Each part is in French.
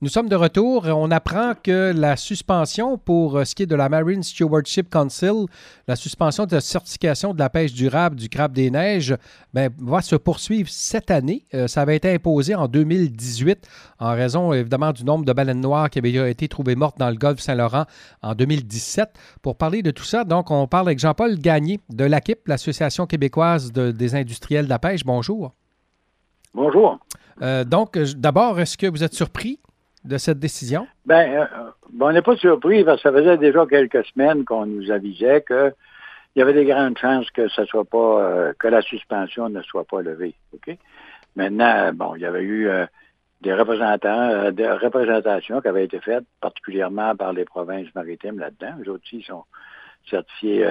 Nous sommes de retour. On apprend que la suspension pour ce qui est de la Marine Stewardship Council, la suspension de certification de la pêche durable du crabe des neiges, va se poursuivre cette année. Ça avait été imposé en 2018 en raison évidemment du nombre de baleines noires qui avaient été trouvées mortes dans le golfe Saint-Laurent en 2017. Pour parler de tout ça, donc, on parle avec Jean-Paul Gagné de l'AQIP, l'Association québécoise des industriels de la pêche. Bonjour. Bonjour. Donc, d'abord, est-ce que vous êtes surpris de cette décision? On n'est pas surpris parce que ça faisait déjà quelques semaines qu'on nous avisait qu'il y avait des grandes chances que ça soit pas que la suspension ne soit pas levée. OK? Maintenant, il y avait eu des représentations qui avaient été faites, particulièrement par les provinces maritimes là-dedans. Eux autres aussi sont certifiés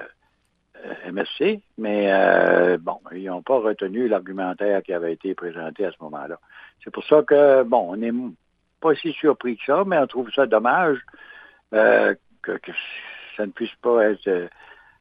MSC, mais ils n'ont pas retenu l'argumentaire qui avait été présenté à ce moment-là. C'est pour ça que, on n'est pas si surpris que ça, mais on trouve ça dommage que ça ne puisse pas être,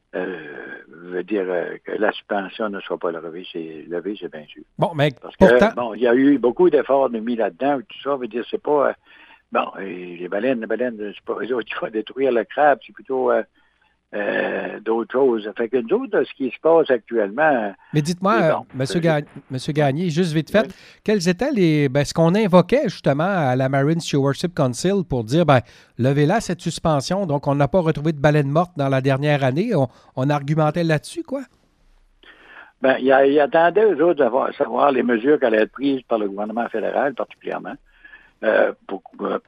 que la suspension ne soit pas levée, c'est bien sûr. Bon, mais parce pourtant... que, il y a eu beaucoup d'efforts de mis là-dedans, tout ça veut dire c'est pas... les baleines, c'est pas eux autres qui vont détruire le crabe, c'est plutôt... d'autres choses. Fait que nous autres, ce qui se passe actuellement... Mais dites-moi, Monsieur Gagné, juste vite fait, quels étaient ce qu'on invoquait justement à la Marine Stewardship Council pour dire, levez-la cette suspension, donc on n'a pas retrouvé de baleines mortes dans la dernière année, on argumentait là-dessus, quoi? Ils attendaient, eux autres, de savoir les mesures qui allaient être prises par le gouvernement fédéral, particulièrement, pour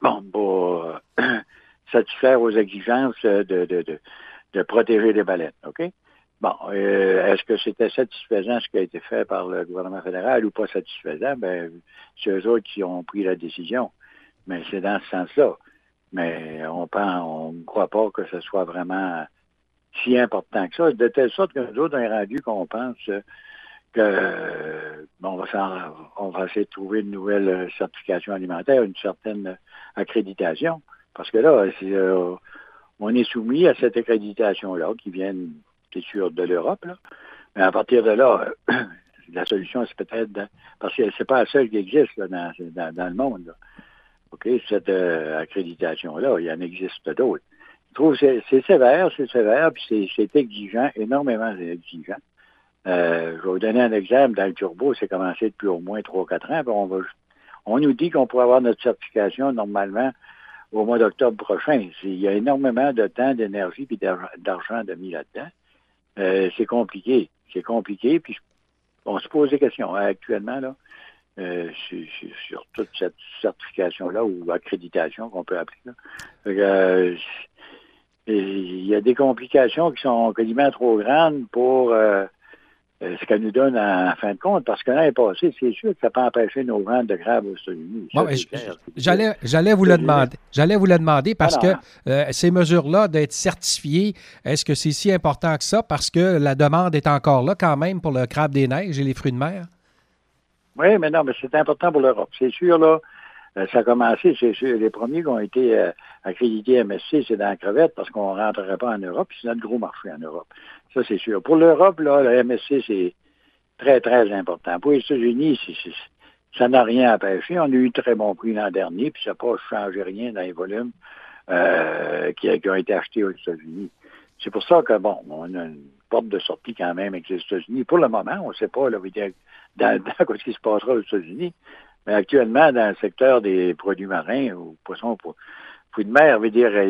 satisfaire aux exigences de protéger les baleines, OK? Est-ce que c'était satisfaisant ce qui a été fait par le gouvernement fédéral ou pas satisfaisant? C'est eux autres qui ont pris la décision. Mais c'est dans ce sens-là. Mais on ne croit pas que ce soit vraiment si important que ça, de telle sorte que nous autres, on est rendu qu'on pense que on va essayer de trouver une nouvelle certification alimentaire, une certaine accréditation. Parce que là, on est soumis à cette accréditation-là qui vient, c'est sûr, de l'Europe. Là. Mais à partir de là, la solution, c'est peut-être... parce que c'est pas la seule qui existe là, dans le monde. Là. OK? Cette accréditation-là, il y en existe d'autres. Je trouve que c'est sévère, puis c'est exigeant, énormément exigeant. Je vais vous donner un exemple. Dans le turbo, c'est commencé depuis au moins 3-4 ans. Puis on nous dit qu'on pourrait avoir notre certification normalement au mois d'octobre prochain. Il y a énormément de temps, d'énergie et d'argent de mis là-dedans. C'est compliqué. Puis on se pose des questions. Actuellement, là, sur toute cette certification-là ou accréditation qu'on peut appeler. Là. Il y a des complications qui sont quasiment trop grandes pour ce qu'elle nous donne en fin de compte, parce que l'année passée, c'est sûr que ça peut empêcher nos ventes de crabes aux États-Unis. J'allais vous le demander. J'allais vous le demander parce que ces mesures-là d'être certifiées, est-ce que c'est si important que ça? Parce que la demande est encore là quand même pour le crabe des neiges et les fruits de mer? Oui, mais c'est important pour l'Europe. C'est sûr, là, ça a commencé, c'est sûr, les premiers qui ont été accrédités MSC, c'est dans la crevette parce qu'on ne rentrerait pas en Europe, puis c'est notre gros marché en Europe. Ça, c'est sûr. Pour l'Europe, là, le MSC, c'est très, très important. Pour les États-Unis, ça n'a rien à pêcher. On a eu très bon prix l'an dernier, puis ça n'a pas changé rien dans les volumes qui ont été achetés aux États-Unis. C'est pour ça que, on a une porte de sortie quand même avec les États-Unis. Pour le moment, on ne sait pas, là, dans ce qui se passera aux États-Unis. Mais actuellement, dans le secteur des produits marins ou poissons, fruits de mer,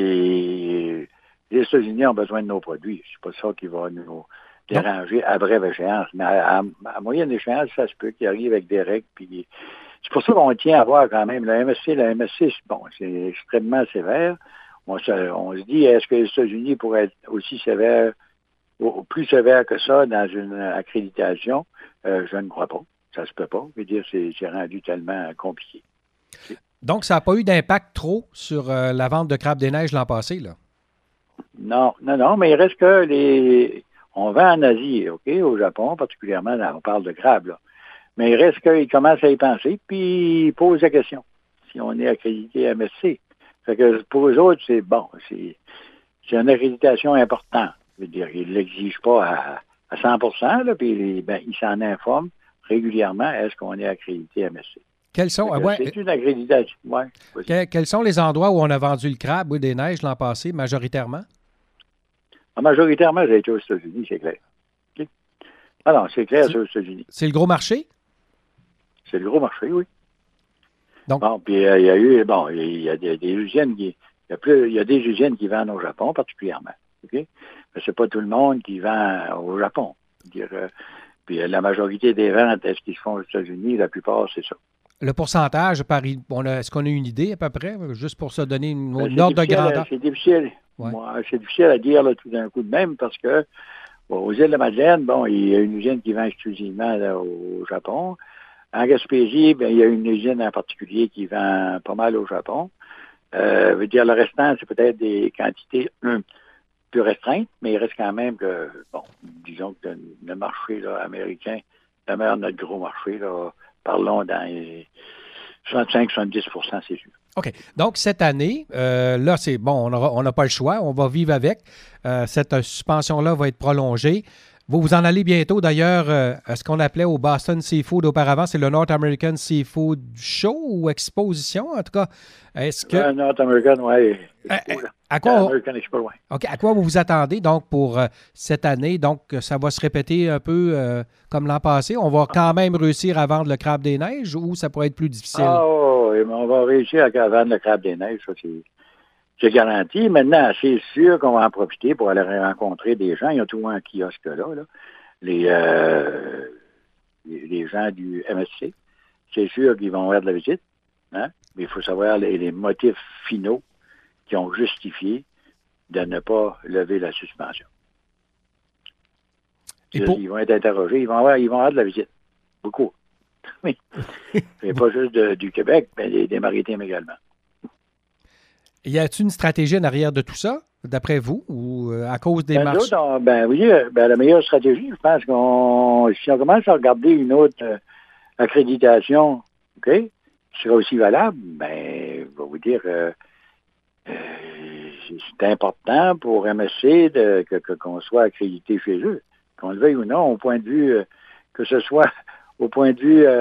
les États-Unis ont besoin de nos produits. C'est pas ça qui va nous déranger à brève échéance. Mais à moyenne échéance, ça se peut qu'il arrive avec des règles. Puis c'est pour ça qu'on tient à voir quand même. La MSC, c'est extrêmement sévère. On se dit, est-ce que les États-Unis pourraient être aussi sévères, ou plus sévères que ça dans une accréditation? Je ne crois pas. Ça se peut pas. C'est rendu tellement compliqué. Donc, ça n'a pas eu d'impact trop sur la vente de crabes des neiges l'an passé, là? Non, mais il reste que on vend en Asie, OK, au Japon particulièrement, on parle de crabes, là. Mais il reste qu'ils commencent à y penser, puis ils posent la question, si on est accrédité MSC. Fait que pour eux autres, c'est une accréditation importante. Je veux dire, ils ne l'exigent pas à 100%, là, puis ils s'en informent régulièrement, est-ce qu'on est accrédité MSC. Quels sont, C'est une accréditation. Ouais, quels sont les endroits où on a vendu le crabe ou des neiges l'an passé, majoritairement? Majoritairement, j'ai été aux États-Unis, c'est clair. OK? Ah non, c'est clair, c'est aux États-Unis. C'est le gros marché? C'est le gros marché, oui. Donc, bon, puis il y a eu, il y a des usines il y a des usines qui vendent au Japon particulièrement. OK? Mais c'est pas tout le monde qui vend au Japon. Puis la majorité des ventes, est-ce qu'ils se font aux États-Unis? La plupart, c'est ça. le pourcentage, est-ce qu'on a une idée à peu près, juste pour se donner une ordre de grandeur? C'est difficile. Ouais. C'est difficile à dire là, tout d'un coup de même parce que aux îles de la Madeleine, il y a une usine qui vend exclusivement là, au Japon. En Gaspésie, il y a une usine en particulier qui vend pas mal au Japon. Le restant, c'est peut-être des quantités plus restreintes, mais il reste quand même que, disons que le marché là, américain demeure notre gros marché. Là, parlons dans les 65-70 %, c'est sûr. OK. Donc, cette année, là, c'est bon, on n'a pas le choix, on va vivre avec. Cette suspension-là va être prolongée. Vous en allez bientôt, d'ailleurs, à ce qu'on appelait au Boston Seafood auparavant, c'est le North American Seafood Show ou Exposition, en tout cas. Est-ce que... North American, oui. À quoi, American Expo, ouais. OK. À quoi vous vous attendez, donc, pour cette année? Donc, ça va se répéter un peu comme l'an passé? On va quand même réussir à vendre le crabe des neiges ou ça pourrait être plus difficile? Oui, mais on va réussir à vendre le crabe des neiges, ça, c'est garanti. Maintenant, c'est sûr qu'on va en profiter pour aller rencontrer des gens. Il y a tout un kiosque là. Les gens du MSC. C'est sûr qu'ils vont avoir de la visite. Hein? Mais il faut savoir les motifs finaux qui ont justifié de ne pas lever la suspension. Ils vont être interrogés. Ils vont avoir de la visite. Beaucoup. Oui. Et pas juste du Québec, mais des Maritimes également. Y a-t-il une stratégie en arrière de tout ça, d'après vous, ou à cause des marchés? Oui, la meilleure stratégie, je pense si on commence à regarder une autre accréditation, OK, qui sera aussi valable, je vais vous dire, c'est important pour MSC qu'on soit accrédité chez eux, qu'on le veuille ou non, au point de vue, que ce soit au point de vue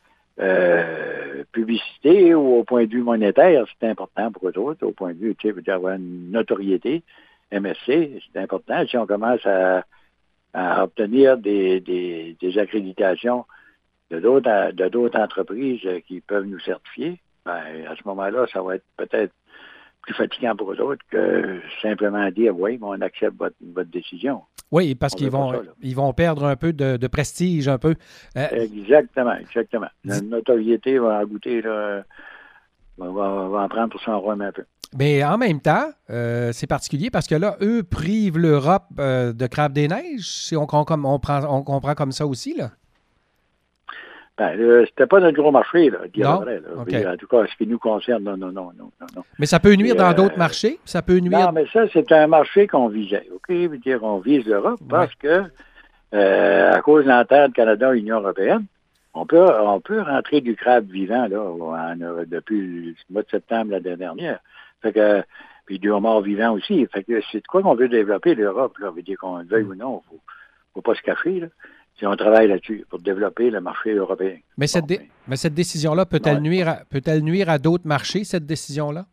publicité ou au point de vue monétaire, c'est important pour eux autres, au point de vue, d'avoir une notoriété. MSC, c'est important. Si on commence à obtenir des accréditations de d'autres entreprises qui peuvent nous certifier, à ce moment-là, ça va être peut-être plus fatigant pour eux autres que simplement dire oui, on accepte votre décision. Oui, parce qu'ils vont perdre un peu de prestige, un peu. Exactement. La notoriété va en goûter, là, va en prendre pour son rhum un peu. Mais en même temps, c'est particulier parce que là, eux privent l'Europe de crabe des neiges, si on comprend comme ça aussi, là. C'était pas notre gros marché, là, dire vrai. Là. Okay. En tout cas, ce qui nous concerne, non. Mais ça peut nuire dans d'autres marchés? Ça peut nuire... Non, mais ça, c'est un marché qu'on visait. OK? On vise l'Europe parce que, à cause de l'entente Canada-Union européenne, on peut rentrer du crabe vivant là, depuis le mois de septembre l'année dernière. Puis du homard vivant aussi. Fait que c'est de quoi qu'on veut développer l'Europe, là. Veut dire qu'on le veuille ou non, faut pas se cacher, là. Si on travaille là-dessus pour développer le marché européen. Mais cette décision-là, peut-elle nuire à d'autres marchés, cette décision-là?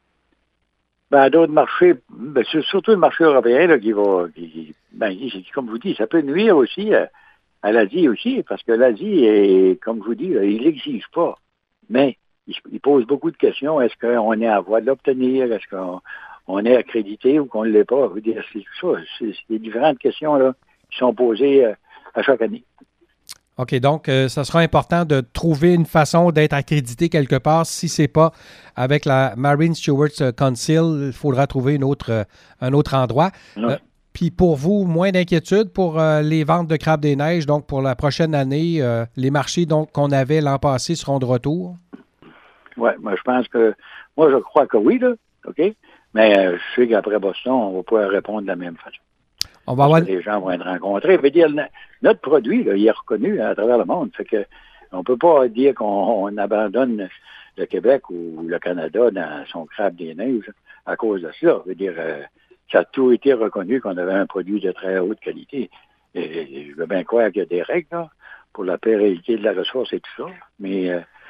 À d'autres marchés, c'est surtout le marché européen là, comme je vous dis, ça peut nuire aussi à l'Asie aussi, parce que l'Asie, comme je vous dis, il n'exige pas. Mais il pose beaucoup de questions. Est-ce qu'on est à voie de l'obtenir? Est-ce qu'on est accrédité ou qu'on ne l'est pas? Je veux dire, c'est tout ça. C'est des différentes questions là, qui sont posées à chaque année. OK, donc ça sera important de trouver une façon d'être accrédité quelque part. Si ce n'est pas avec la Marine Stewards Council, il faudra trouver un autre endroit. Puis pour vous, moins d'inquiétude pour les ventes de crabe des neiges. Donc pour la prochaine année, les marchés qu'on avait l'an passé seront de retour? Oui, moi je crois que oui, là, OK? Mais je sais qu'après Boston, on va pouvoir répondre de la même façon. Les gens vont être rencontrés. Je veux dire, notre produit, là, il est reconnu à travers le monde. Fait que on ne peut pas dire qu'on abandonne le Québec ou le Canada dans son crabe des neiges à cause de ça. Je veux dire, ça a tout été reconnu qu'on avait un produit de très haute qualité. Et je veux bien croire qu'il y a des règles là, pour la pérennité de la ressource et tout ça. Mais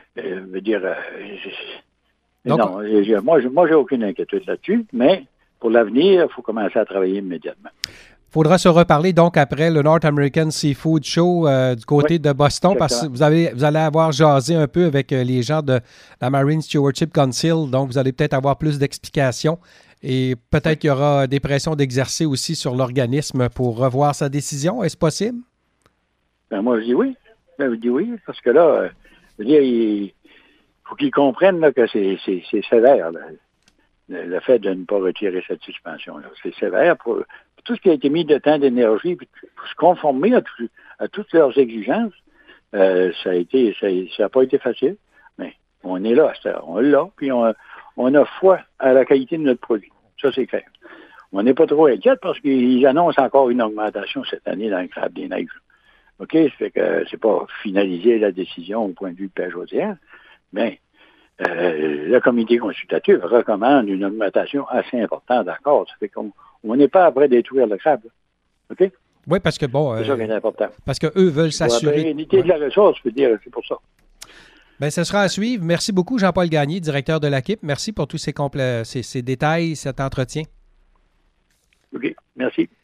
veux dire, Donc, non, moi, j'ai aucune inquiétude là-dessus, mais pour l'avenir, il faut commencer à travailler immédiatement. il faudra se reparler donc après le North American Seafood Show du côté de Boston, parce que vous allez avoir jasé un peu avec les gens de la Marine Stewardship Council, donc vous allez peut-être avoir plus d'explications et peut-être qu'il y aura des pressions d'exercer aussi sur l'organisme pour revoir sa décision. Est-ce possible? Ben moi, je dis oui. Je dis oui, parce que là, je veux dire, il faut qu'ils comprennent là, que c'est sévère, là, le fait de ne pas retirer cette suspension-là. C'est sévère pour tout ce qui a été mis de temps, d'énergie, pour se conformer à toutes leurs exigences. Ça n'a pas été facile, mais on est là, on l'a, puis on a foi à la qualité de notre produit. Ça, c'est clair. On n'est pas trop inquiète parce qu'ils annoncent encore une augmentation cette année dans le crabe des neiges. OK? Ça fait que c'est pas finalisé la décision au point de vue pêche haussière, mais le comité consultatif recommande une augmentation assez importante d'accord. Ça fait qu'on n'est pas après détruire le crabe. OK? Oui, parce que bon. C'est ça qui est important. Parce qu'eux veulent s'assurer. La pérennité de la ressource, je peux dire, c'est pour ça. Bien, ce sera à suivre. Merci beaucoup, Jean-Paul Gagné, directeur de l'AQIP. Merci pour tous ces détails, cet entretien. OK. Merci.